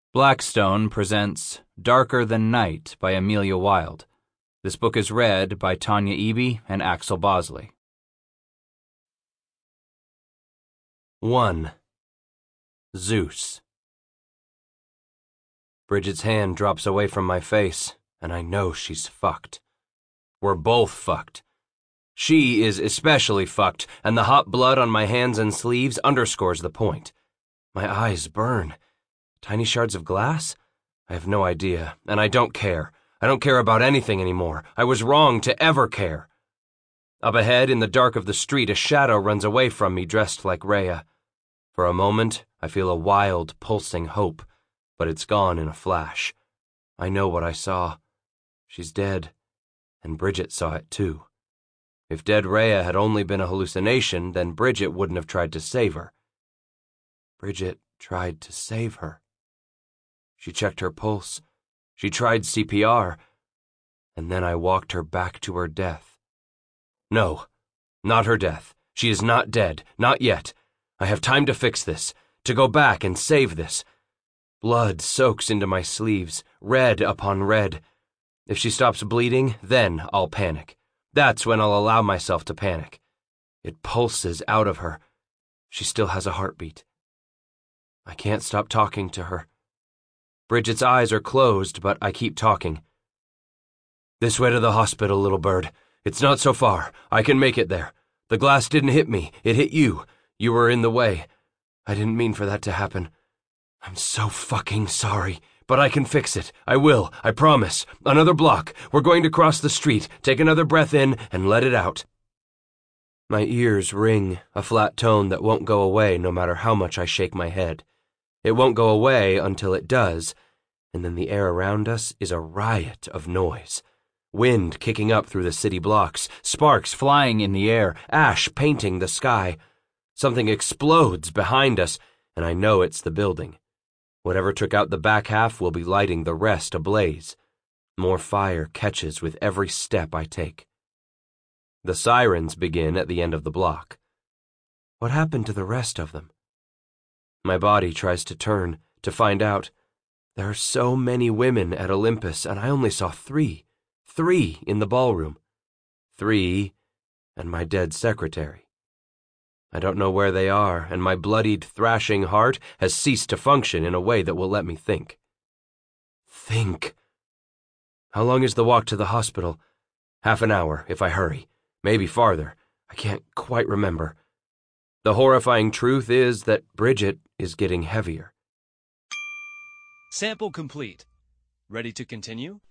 Blackstone presents Darker Than Night by Amelia Wilde. This book is read by Tanya Eby and Axel Bosley. 1. Zeus. Bridget's hand drops away from my face, and I know she's fucked. We're both fucked. She is especially fucked, and the hot blood on my hands and sleeves underscores the point. My eyes burn. Tiny shards of glass? I have no idea, and I don't care. I don't care about anything anymore. I was wrong to ever care. Up ahead, in the dark of the street, a shadow runs away from me dressed like Rhea. For a moment, I feel a wild, pulsing hope, but it's gone in a flash. I know what I saw. She's dead, and Bridget saw it too. If dead Rhea had only been a hallucination, then Bridget wouldn't have tried to save her. Bridget tried to save her. She checked her pulse. She tried CPR. And then I walked her back to her death. No, not her death. She is not dead. Not yet. I have time to fix this, to go back and save this. Blood soaks into my sleeves, red upon red. If she stops bleeding, then I'll panic. That's when I'll allow myself to panic. It pulses out of her. She still has a heartbeat. I can't stop talking to her. Bridget's eyes are closed, but I keep talking. This way to the hospital, little bird. It's not so far. I can make it there. The glass didn't hit me. It hit you. You were in the way. I didn't mean for that to happen. I'm so fucking sorry, but I can fix it. I will. I promise. Another block. We're going to cross the street. Take another breath in and let it out. My ears ring, a flat tone that won't go away no matter how much I shake my head. It won't go away until it does, and then the air around us is a riot of noise. Wind kicking up through the city blocks, sparks flying in the air, ash painting the sky. Something explodes behind us, and I know it's the building. Whatever took out the back half will be lighting the rest ablaze. More fire catches with every step I take. The sirens begin at the end of the block. What happened to the rest of them? My body tries to turn, to find out. There are so many women at Olympus, and I only saw 3. 3 in the ballroom. 3, and my dead secretary. I don't know where they are, and my bloodied, thrashing heart has ceased to function in a way that will let me think. Think. How long is the walk to the hospital? Half an hour, if I hurry. Maybe farther. I can't quite remember. The horrifying truth is that Bridget is getting heavier. Sample complete. Ready to continue?